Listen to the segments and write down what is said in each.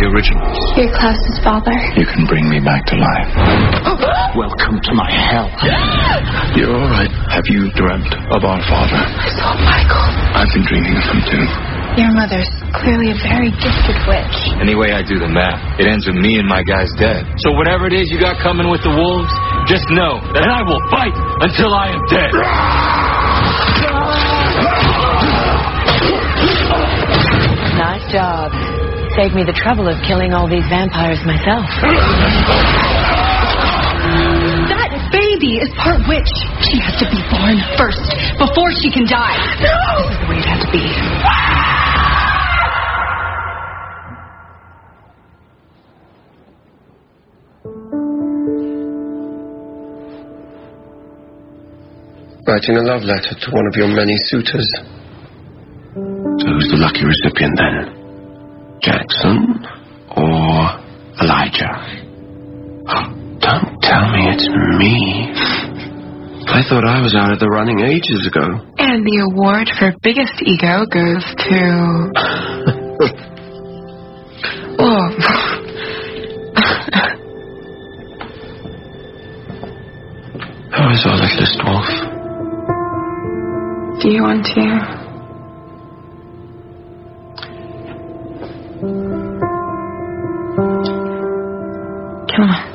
originals. You're Klaus's father. You can bring me back to life. Welcome to my hell. You're all right. Have you dreamt of our father? I saw Michael. I've been dreaming of him too. Your mother's clearly a very gifted witch. Any way I do the math, it ends with me and my guys dead. So whatever it is you got coming with the wolves, just know that I will fight until I am dead. Nice job. Saved me the trouble of killing all these vampires myself. That baby is part witch. She has to be born first, before she can die. No! This is the way it had to be. Writing a love letter to one of your many suitors. So who's the lucky recipient then? Jackson or Elijah? Oh, don't tell me it's me. I thought I was out of the running ages ago. And the award for biggest ego goes to... Oh. How is our littlest wolf? Do you want to? Come on.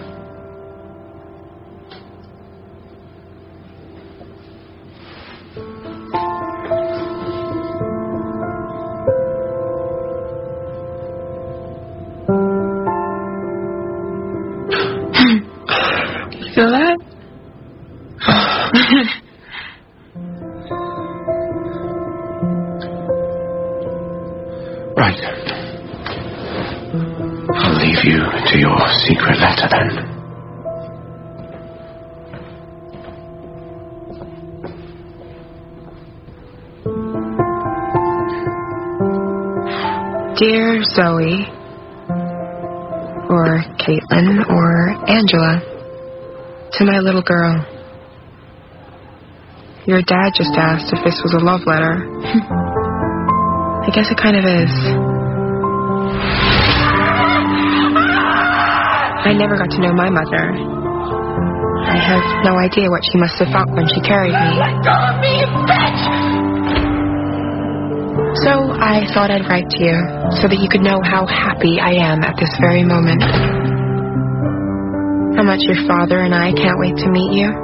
Feel that? Right. I'll leave you to your secret letter then. Dear Zoe, or Caitlin, or Angela, to my little girl. Your dad just asked if this was a love letter. I guess it kind of is. I never got to know my mother. I have no idea what she must have felt when she carried me. Let go of me, you bitch! So I thought I'd write to you so that you could know how happy I am at this very moment. How much your father and I can't wait to meet you.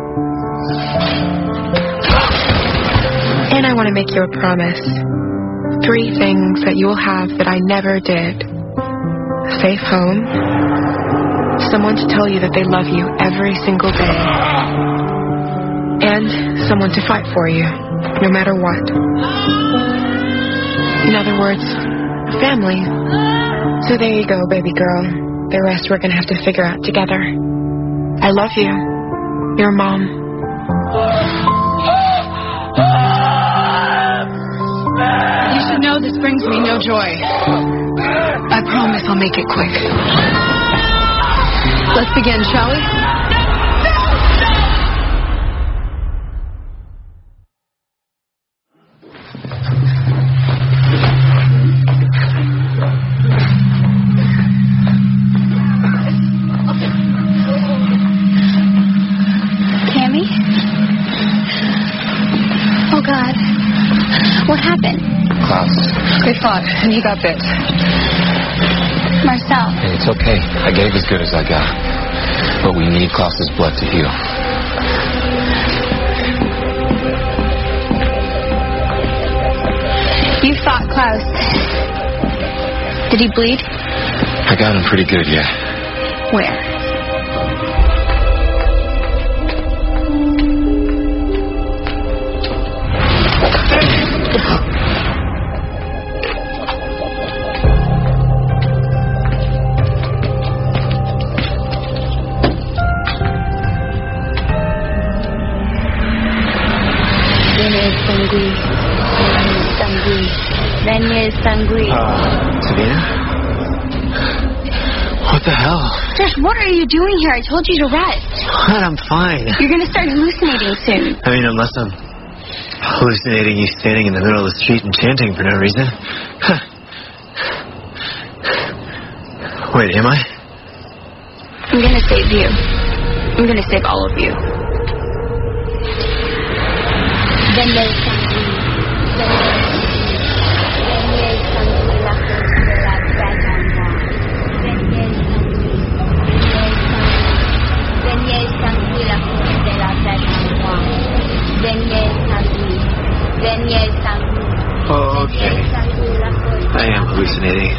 And I want to make you a promise. 3 things that you will have that I never did. A safe home. Someone to tell you that they love you every single day. And someone to fight for you, no matter what. In other words, a family. So there you go, baby girl. The rest we're going to have to figure out together. I love you. Your mom. You should know this brings me no joy. I promise I'll make it quick. Let's begin, shall we? Cammy? Oh, God. What happened? Klaus. They fought, and he got bit. Marcel. Hey, it's okay. I gave as good as I got. But we need Klaus's blood to heal. You fought Klaus. Did he bleed? I got him pretty good, yeah. Where? Savina? What the hell? Josh, what are you doing here? I told you to rest. What? I'm fine. You're going to start hallucinating soon. I mean, unless I'm hallucinating you standing in the middle of the street and chanting for no reason. Wait, am I? I'm gonna save you. I'm gonna save all of you. Oh, okay. I am hallucinating.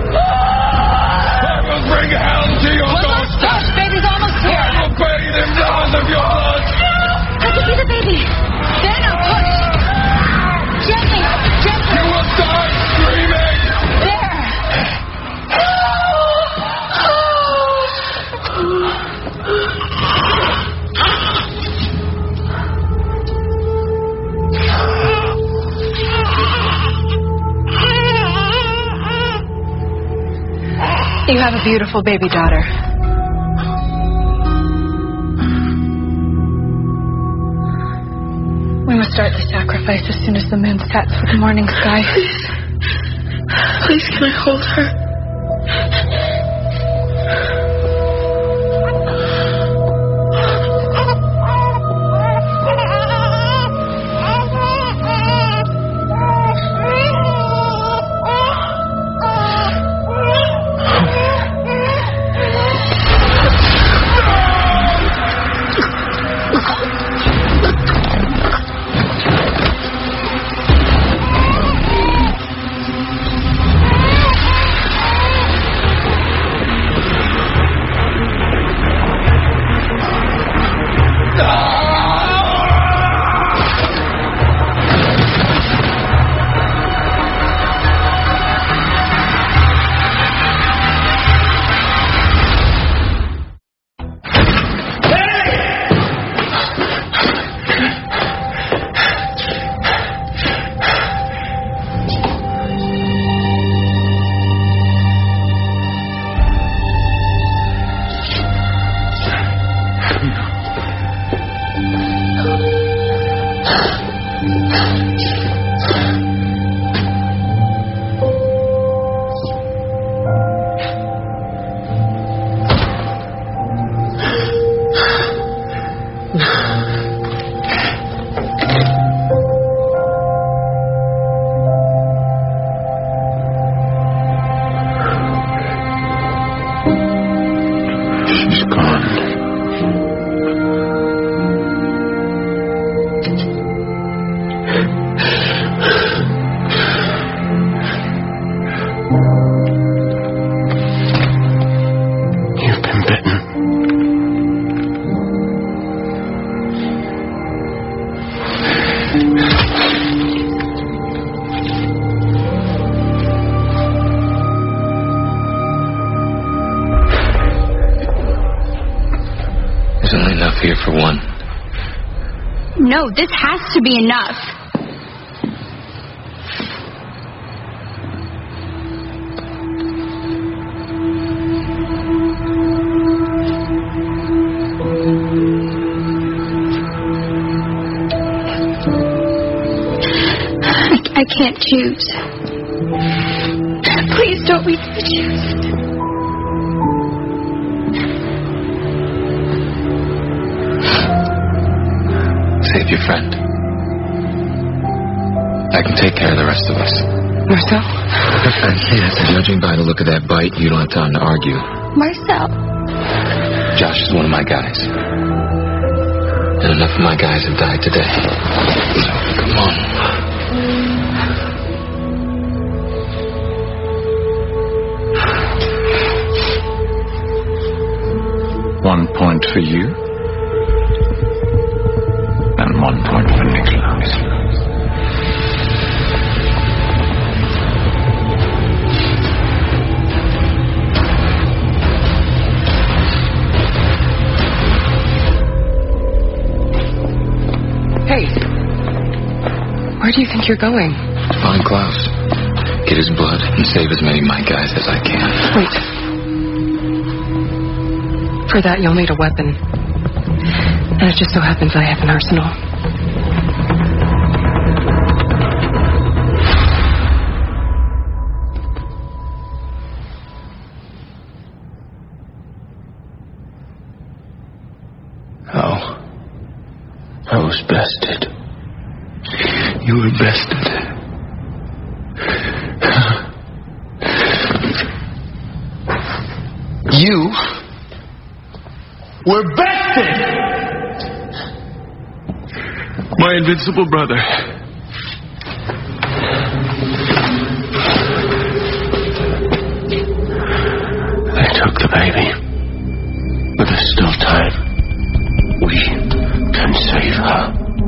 I will bring hell to your doorstep. Baby's almost here. I will bathe in rivers of your blood. I can see the baby. There, now push. Gently, gently. You will die screaming. There. You have a beautiful baby daughter. We must start the sacrifice as soon as the moon sets with the morning sky. Please, can I hold her? There's only enough here for one. No, this has to be enough. I can't choose. Please don't make me choose. Save your friend. I can take care of the rest of us. Marcel? Yes, and judging by the look of that bite, you don't have time to argue. Marcel. Josh is one of my guys. And enough of my guys have died today. So, come on. 1 point for you, and 1 point for Nicholas. Hey, where do you think you're going? Find Klaus. Get his blood and save as many of my guys as I can. Wait. For that, you'll need a weapon. And it just so happens I have an arsenal. I was bested. You were bested. You were bested! My invincible brother. They took the baby. But there's still time. We can save her.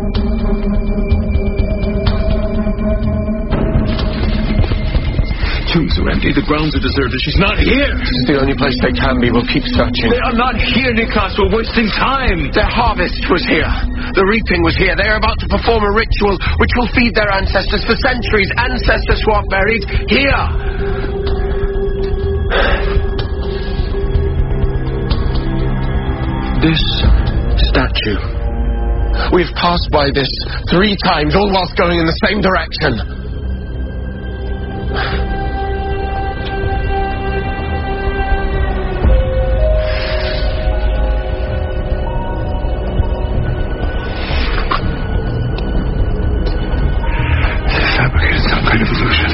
Tombs are empty. The grounds are deserted. She's not here. This is the only place they can be. We'll keep searching. They are not here, Niklas. We're wasting time. Their harvest was here. The reaping was here. They are about to perform a ritual which will feed their ancestors for centuries. Ancestors who are buried here. This statue. We've passed by this 3 times, all whilst going in the same direction. They fabricated some kind of illusion.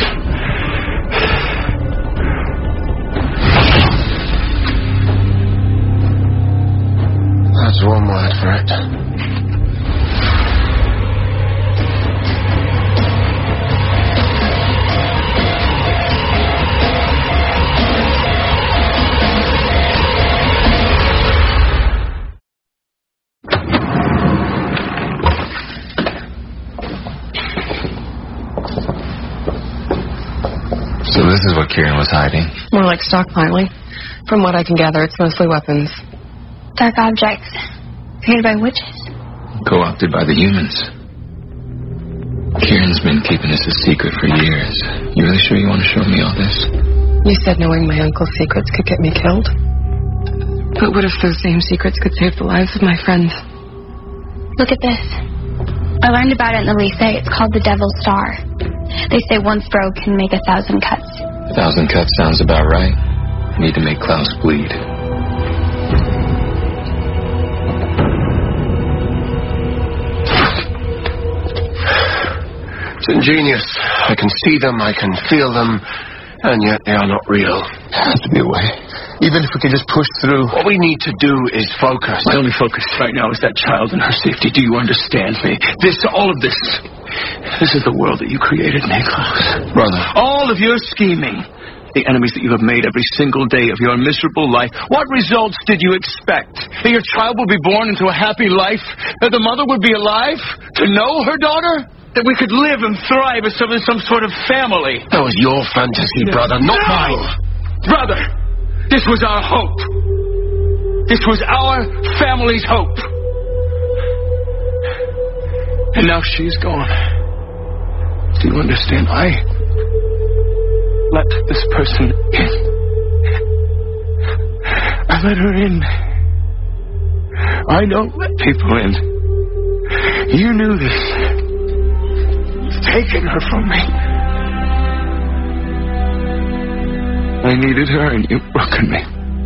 That's one word for it. So this is what Kieran was hiding. More like stockpiling. From what I can gather, it's mostly weapons. Dark objects. Created by witches. Co-opted by the humans. Kieran's been keeping this a secret for years. You really sure you want to show me all this? You said knowing my uncle's secrets could get me killed. But what if those same secrets could save the lives of my friends? Look at this. I learned about it in the lycée. It's called the Devil's Star. They say once broke can make 1,000 cuts. 1,000 cuts sounds about right. I need to make Klaus bleed. It's ingenious. I can see them, I can feel them, and yet they are not real. There has to be a way. Even if we can just push through. What we need to do is focus. My only focus right now is that child and her safety. Do you understand me? All of this. This is the world that you created, Niklas. Brother. All of your scheming. The enemies that you have made every single day of your miserable life. What results did you expect? That your child would be born into a happy life? That the mother would be alive to know her daughter? That we could live and thrive as some sort of family? That was your fantasy, brother, not mine. Brother, this was our hope. This was our family's hope. And now she's gone. Do you understand? I let this person in. I let her in. I don't let people in. You knew this. You've taken her from me. I needed her and you've broken me.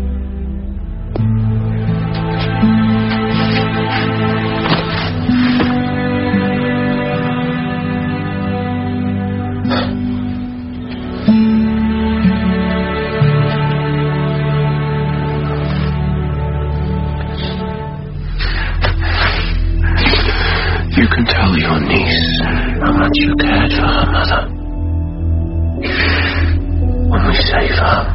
You can tell your niece how much you cared for her mother. When we save her.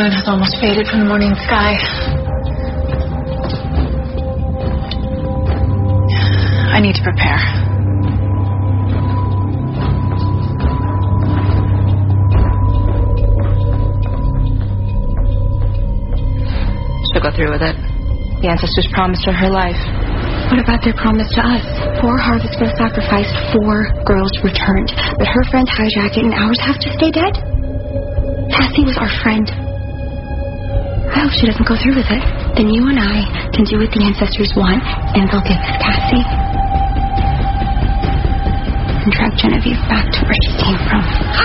moon has almost faded from the morning sky. I need to prepare. She'll go through with it. The ancestors promised her life. What about their promise to us? 4 harvests were sacrificed, 4 girls returned. But her friends hijack it and ours have to stay dead? Cassie was our friend. I hope she doesn't go through with it. Then you and I can do what the ancestors want, and they'll give us Cassie. And drag Genevieve back to where she came from.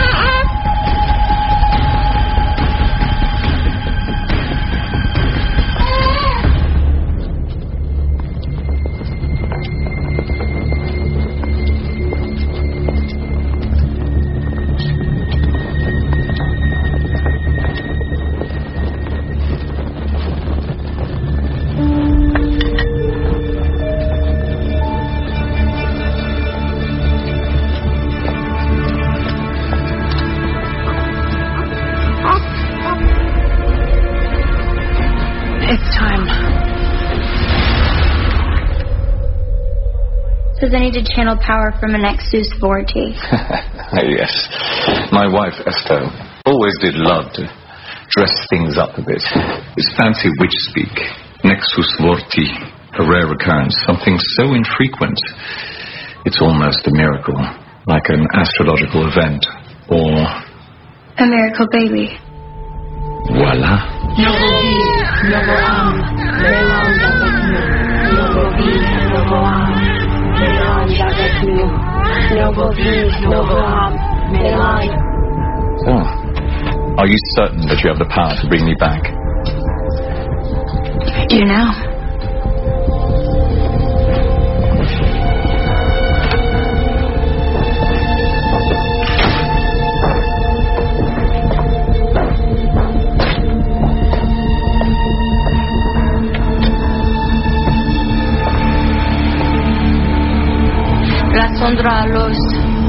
Says I need to channel power from an Exus Vorti. Yes. My wife, Estelle, always did love to dress things up a bit. It's fancy witch speak. Nexus Vorti, a rare occurrence, something so infrequent. It's almost a miracle, like an astrological event, or... a miracle baby. Voila. So, are you certain that you have the power to bring me back? I do now. Sondra los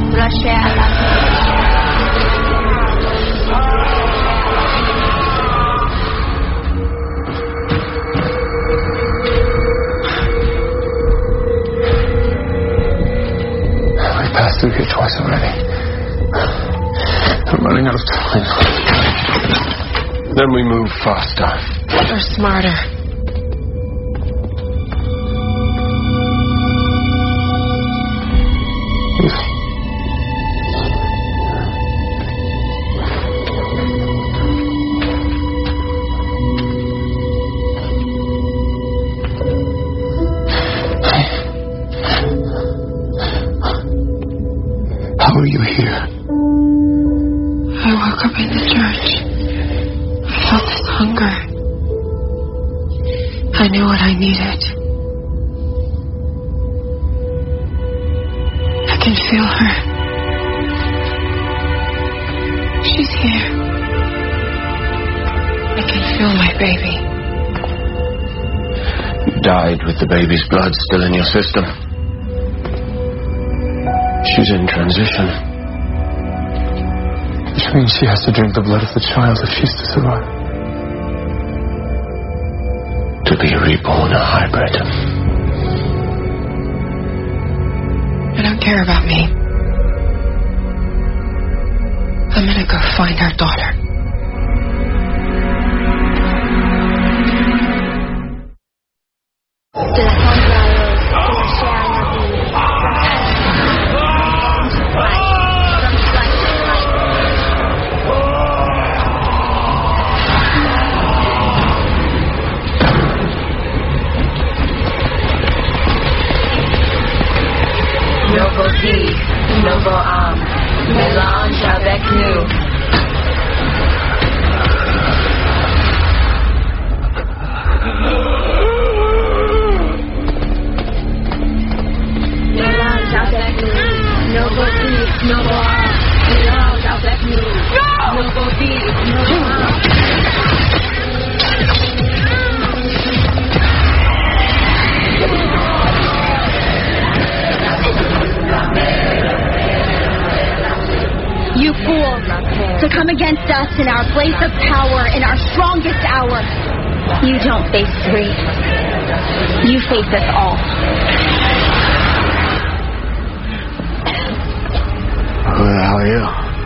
We passed through here twice already. I'm running out of time. Then we move faster. Or smarter. How are you here? I woke up in the church. I felt this hunger. I knew what I needed. I can feel her. She's here. I can feel my baby. You died with the baby's blood still in your system. She's in transition. Which means she has to drink the blood of the child if she's to survive. To be reborn a hybrid. I don't care about me. I'm gonna go find our daughter. Noble vie, noble âme, mélange avec nous. Mélange avec nous. Noble vie, noble âme, mélange avec nous. Noble vie, noble âme. You fool! against us in our place of power, in our strongest hour. You don't face 3. You face us all. Who the hell are you?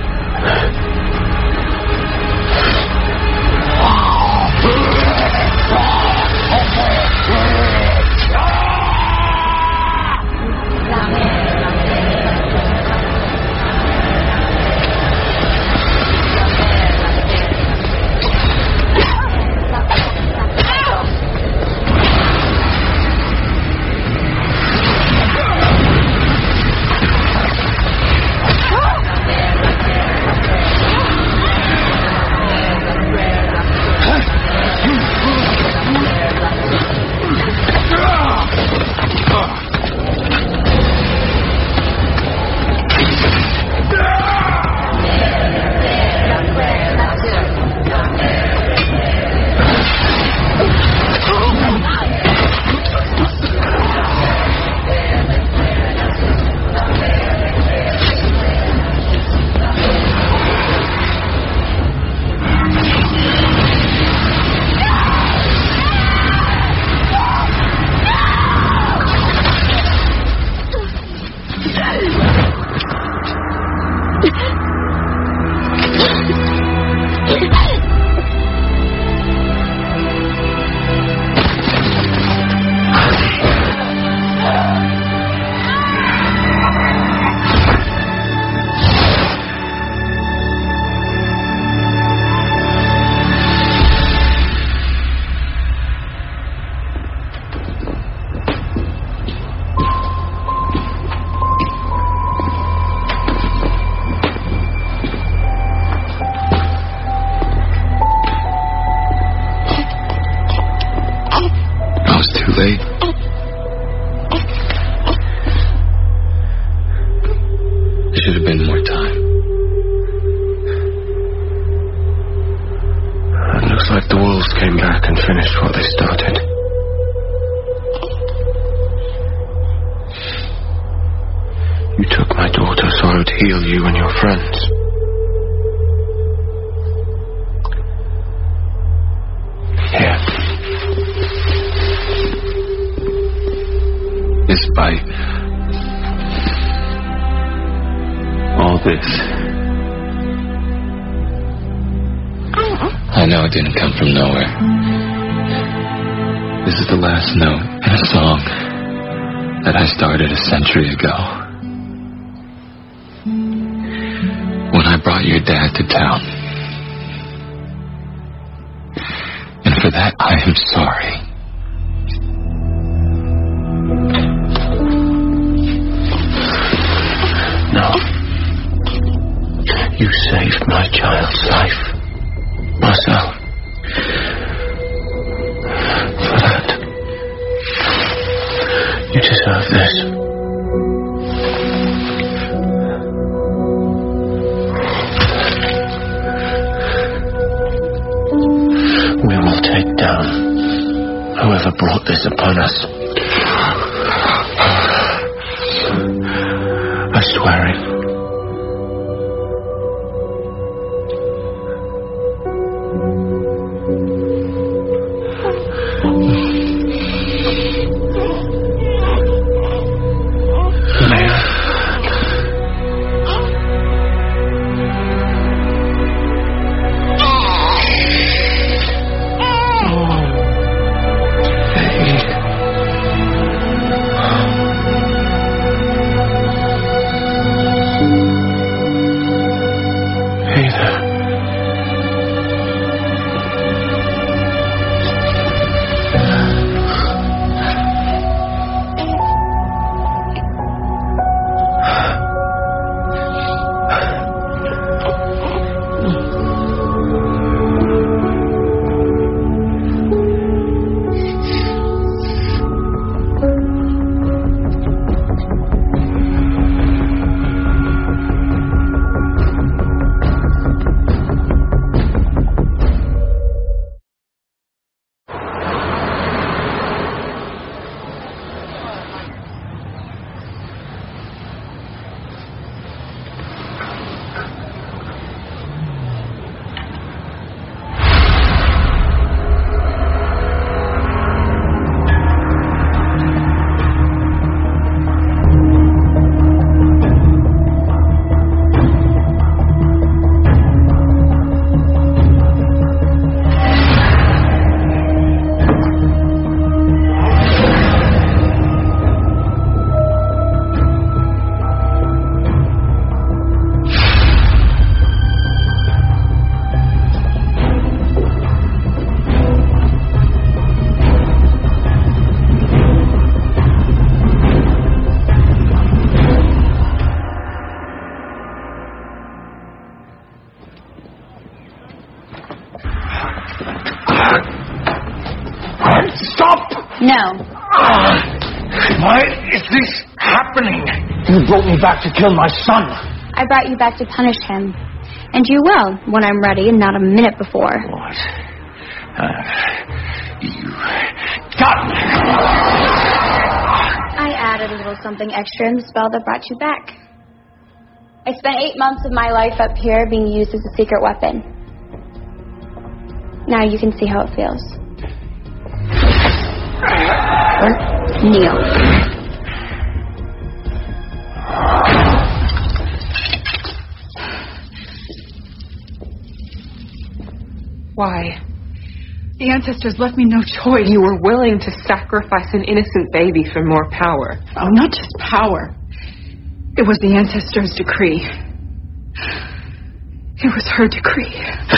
There should have been more time. It looks like the wolves came back and finished what they started. You took my daughter so I would heal you and your friends. Here. Despite all this, I know it didn't come from nowhere. This is the last note in a song that I started a century ago. When I brought your dad to town. And for that, I am sorry. No. You saved my child's life, Marcel. For that, you deserve this. We will take down whoever brought this upon us. I swear it. Why is this happening? You brought me back to kill my son. I brought you back to punish him. And you will, when I'm ready, and not a minute before. What? You done? I added a little something extra in the spell that brought you back. I spent 8 months of my life up here being used as a secret weapon. Now you can see how it feels. Kneel. Why? The ancestors left me no choice. You were willing to sacrifice an innocent baby for more power. Oh, not just power. It was the ancestors' decree. It was her decree.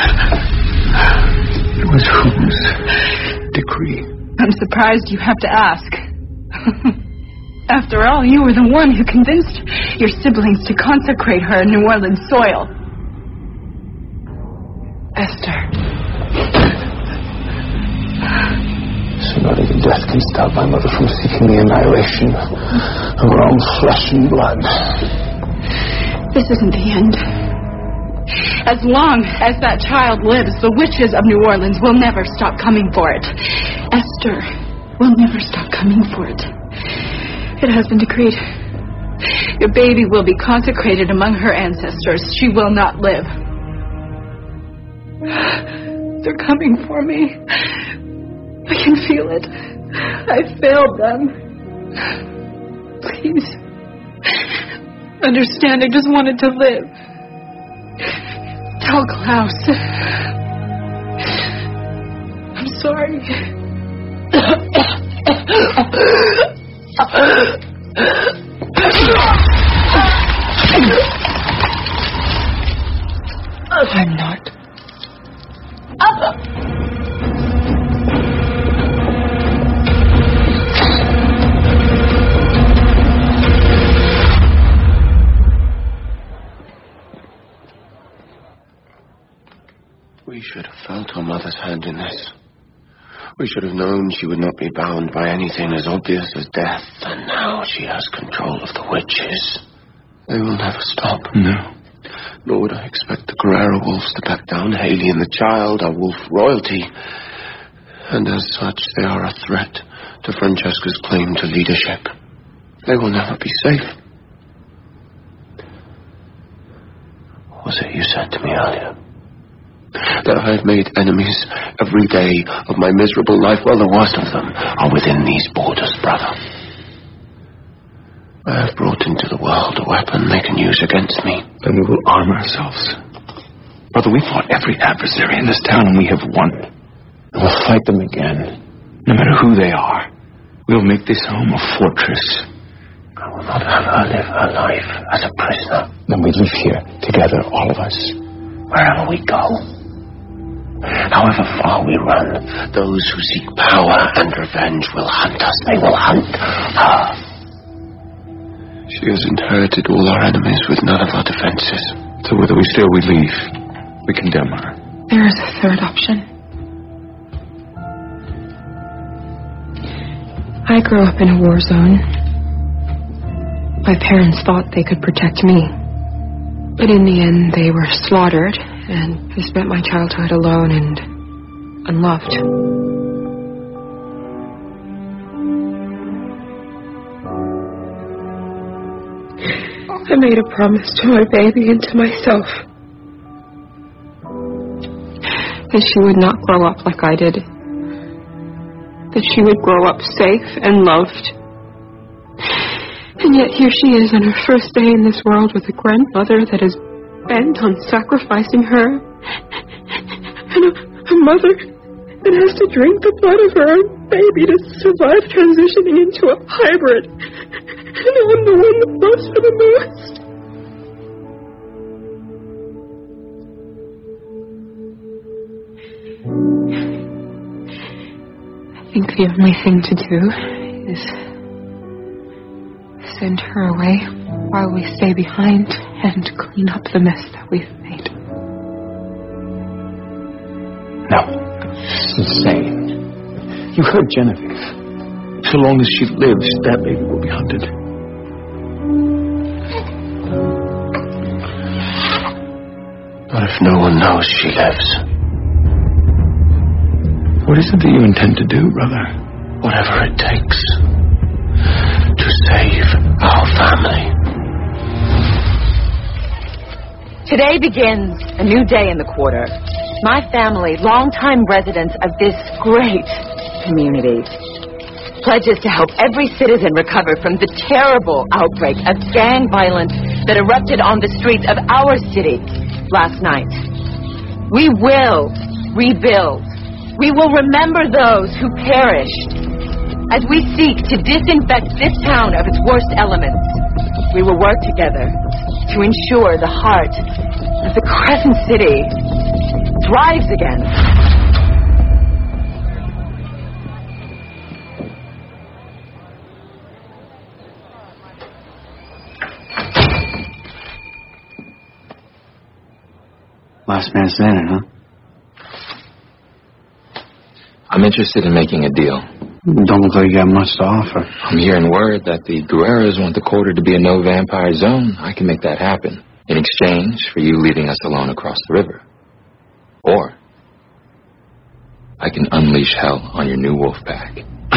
It was whose decree? I'm surprised you have to ask. After all, you were the one who convinced your siblings to consecrate her in New Orleans soil. Esther. So not even death can stop my mother from seeking the annihilation of her own flesh and blood. This isn't the end. As long as that child lives, the witches of New Orleans will never stop coming for it. Esther will never stop coming for it. It has been decreed. Your baby will be consecrated among her ancestors. She will not live. They're coming for me. I can feel it. I failed them. Please. Understand, I just wanted to live. Tell Klaus. I'm sorry. I'm not. We should have felt our mother's hand in this. We should have known she would not be bound by anything as obvious as death. And now she has control of the witches. They will never stop. No. Nor would I expect the Carrera wolves to back down. Haley and the child are wolf royalty. And as such, they are a threat to Francesca's claim to leadership. They will never be safe. What was it you said to me earlier? That I have made enemies every day of my miserable life. Well, the worst of them are within these borders, brother. I have brought into the world a weapon they can use against me. Then we will arm ourselves. Brother, we fought every adversary in this town and we have won. And we'll fight them again. No matter who they are. We'll make this home a fortress. I will not have her live her life as a prisoner. Then we live here, together, all of us. Wherever we go. However far we run, those who seek power and revenge will hunt us. They will hunt her. She has inherited all our enemies with none of our defenses. So whether we stay or we leave, we condemn her. There is a third option. I grew up in a war zone. My parents thought they could protect me. But in the end, they were slaughtered, and I spent my childhood alone and unloved. I made a promise to my baby and to myself that she would not grow up like I did. That she would grow up safe and loved. And yet here she is on her first day in this world with a grandmother that is bent on sacrificing her. And a mother that has to drink the blood of her own baby to survive transitioning into a hybrid. And I'm the one that loves her the most. I think the only thing to do is send her away while we stay behind and clean up the mess that we've made. No, it's insane. You heard Genevieve. so long as she lives, that baby will be hunted. What if no one knows she lives? What is it that you intend to do, brother? Whatever it takes to save our family. Today begins a new day in the Quarter. My family, longtime residents of this great community, pledges to help every citizen recover from the terrible outbreak of gang violence that erupted on the streets of our city last night. We will rebuild. We will remember those who perished. As we seek to disinfect this town of its worst elements, we will work together to ensure the heart of the Crescent City thrives again. Last man standing, huh? I'm interested in making a deal. Don't look like you got much to offer. I'm hearing word that the Guerreros want the Quarter to be a no-vampire zone. I can make that happen in exchange for you leaving us alone across the river. Or I can unleash hell on your new wolf pack.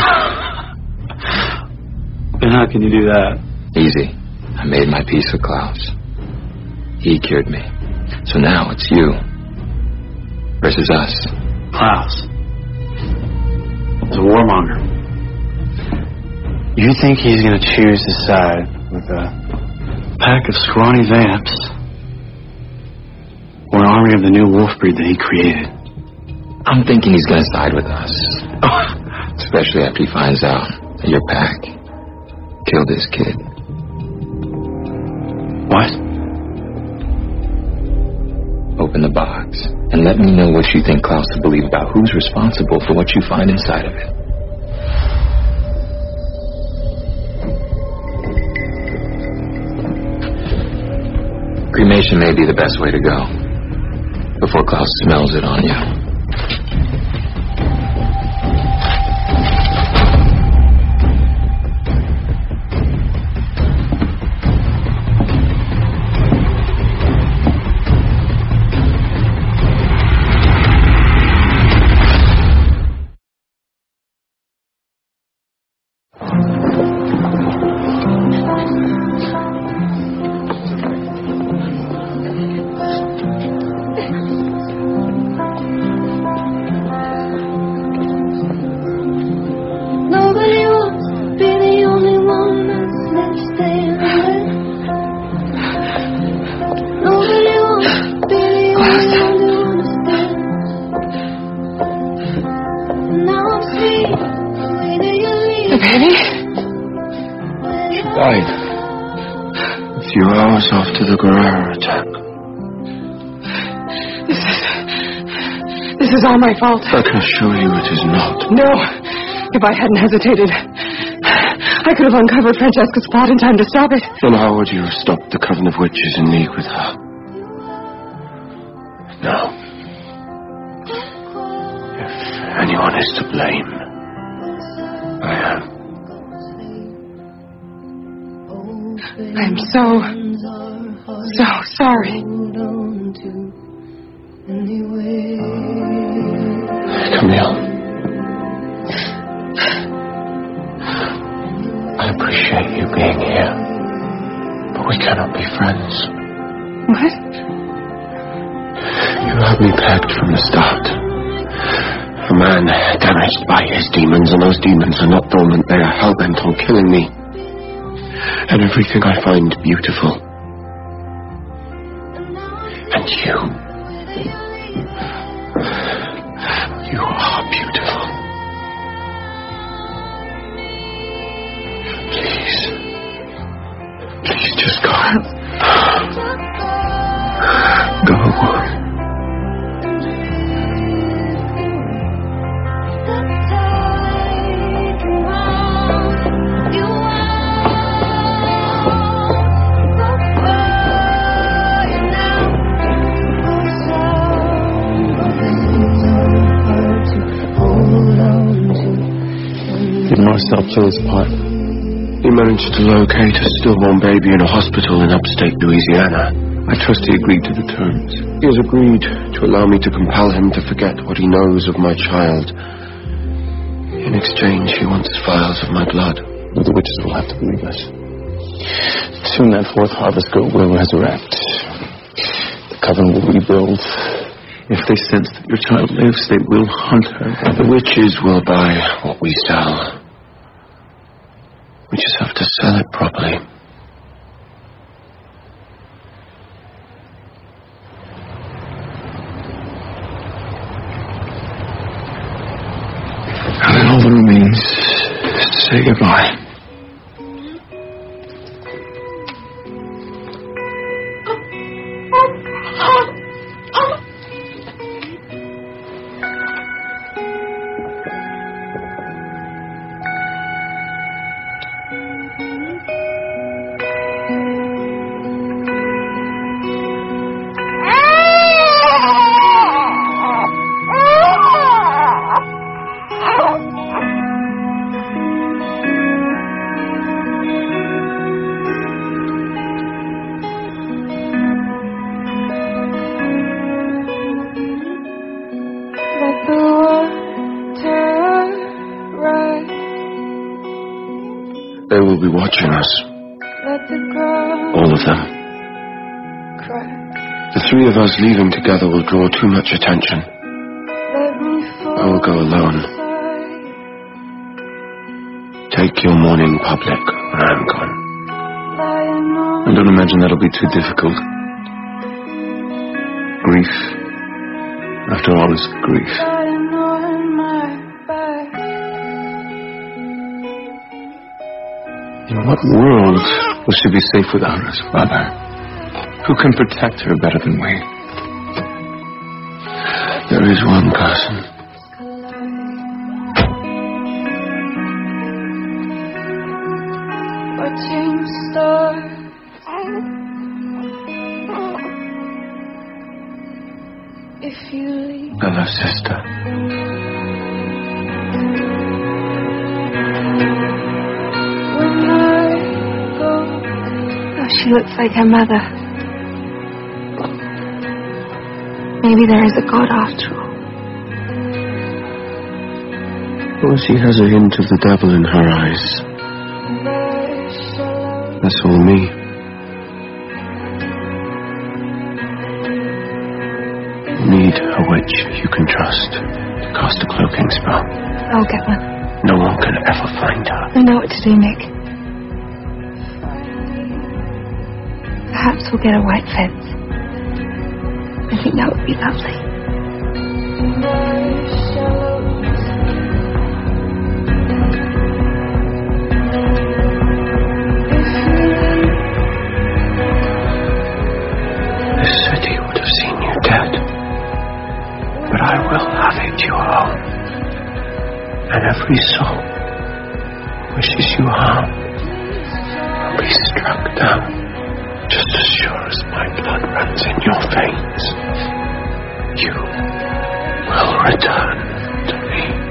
And how can you do that? Easy. I made my peace with Klaus. He cured me. So now it's you versus us. Klaus. He's a warmonger. You think he's going to choose his side with a pack of scrawny vamps or an army of the new wolf breed that he created? I'm thinking he's going to side with us. Especially after he finds out that your pack killed his kid. What? Open the box and let me know what you think Klaus will believe about who's responsible for what you find inside of it. Cremation may be the best way to go before Klaus smells it on you. After the Guerrero attack. This is all my fault. I can assure you it is not. No. If I hadn't hesitated, I could have uncovered Francesca's plot in time to stop it. Then how would you have stopped the coven of witches in league with her? No. If anyone is to blame, I am. I'm so sorry. Camille, I appreciate you being here, but we cannot be friends. What? You had me pegged from the start. A man damaged by his demons, and those demons are not dormant, they are hell-bent on killing me. And everything I find beautiful. And you are beautiful. Please just go. Go. that'll kill his part. He managed to locate a stillborn baby in a hospital in upstate Louisiana. I trust he agreed to the terms. He has agreed to allow me to compel him to forget what he knows of my child. In exchange, he wants files of my blood. But the witches will have to believe us. Soon that fourth harvest goat will resurrect. The coven will rebuild. If they sense that your child lives, they will hunt her. The witches will buy what we sell. We just have to sell it properly. And then all that remains is to say goodbye. They will be watching us. All of them. The three of us leaving together will draw too much attention. I will go alone. Take your mourning public when I am gone. I don't imagine that'll be too difficult. Grief, after all, is grief. In what world will she be safe without us, Father? Who can protect her better than we? There is one person. Watching stars. If you leave. Hello, sister. She looks like her mother. Maybe there is a God after all. Well, she has a hint of the devil in her eyes. That's all me. You need a witch you can trust to cast a cloaking spell. I'll get one. No one can ever find her. I know what to do, Mick. Perhaps we'll get a white fence. I think that would be lovely. This city would have seen you dead, but I will have it your home. And every soul who wishes you harm will be struck down. Just as sure as my blood runs in your veins, you will return to me.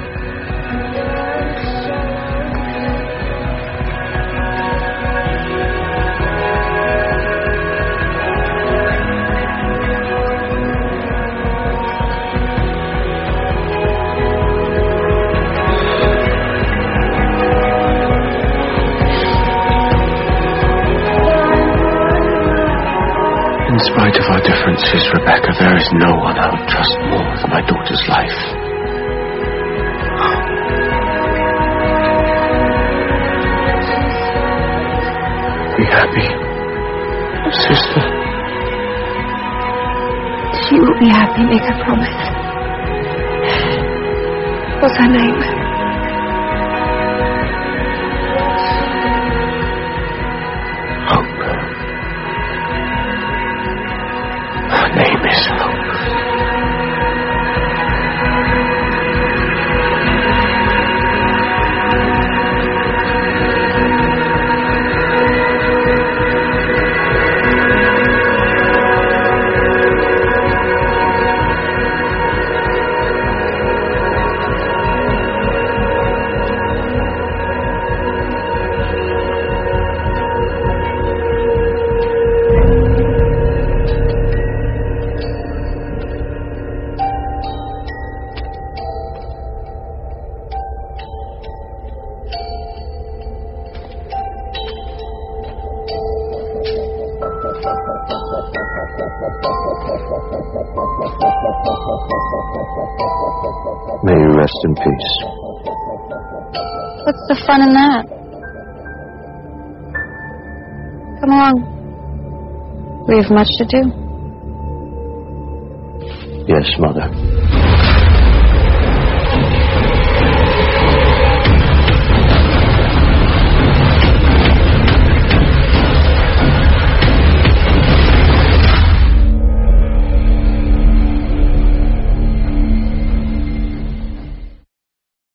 In spite of our differences, Rebecca, there is no one I would trust more with my daughter's life. Be happy, sister. She will be happy, Nick, I promise. What's her name? Her name is Hope. May you rest in peace. What's the fun in that? Come along. We have much to do. Yes, Mother.